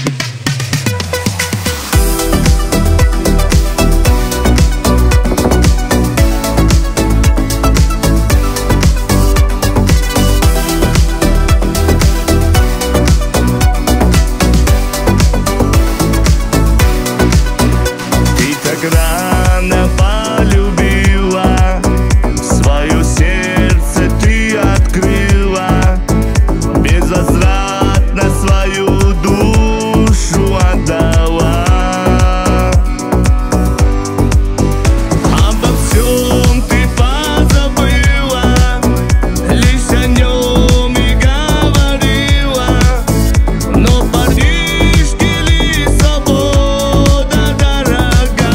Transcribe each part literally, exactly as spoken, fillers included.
Рано полюбила, свое сердце ты открыла, безвозвратно свою душу отдала. Обо всем ты позабыла, лишь о нем и говорила, но парнишке ли свобода дорога?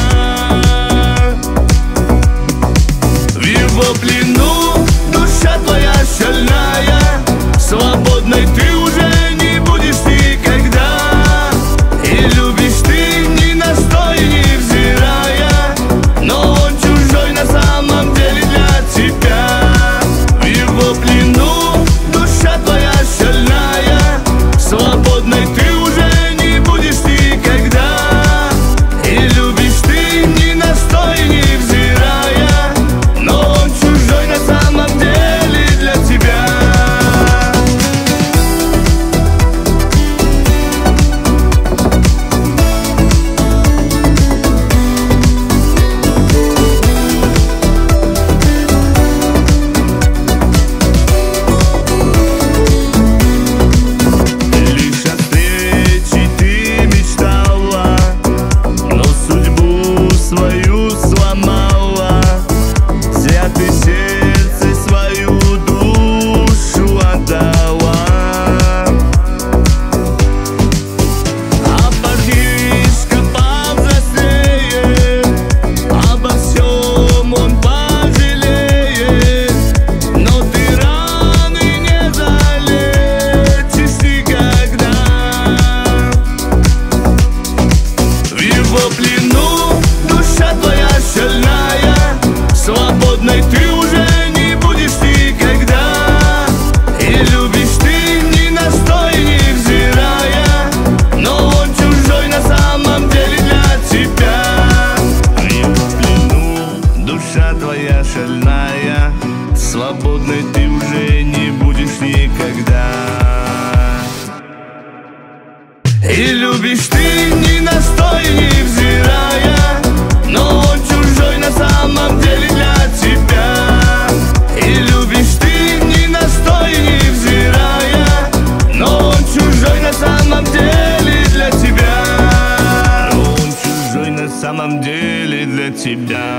В его плену душа твоя шальная, свободной ты уже не будешь никогда. И любишь ты ни на что и не взирая, но он чужой на самом деле для тебя. В его плену душа твоя шальная, свободной ты уже не будешь никогда. И любишь ты ни на что и не взирая, но он чужой на самом деле для тебя. Лишь о встрече ты мечтала, но судьбу свою сломала. Зря ты сердце свою душу отдала. А парнишка повзрослеет, обо всем он пожалеет, но ты раны не залечишь никогда. В его плену душа твоя шальная, свободной ты уже не будешь никогда. И любишь ты ни на что и не взирая, но он чужой на самом деле для тебя. В его плену душа твоя шальная, свободной ты уже не будешь никогда. И любишь ты ни на что и не взирая, но он чужой на самом деле для тебя. И любишь ты ни на что и не взирая, но он чужой на самом деле для тебя. Но он чужой на самом деле для тебя.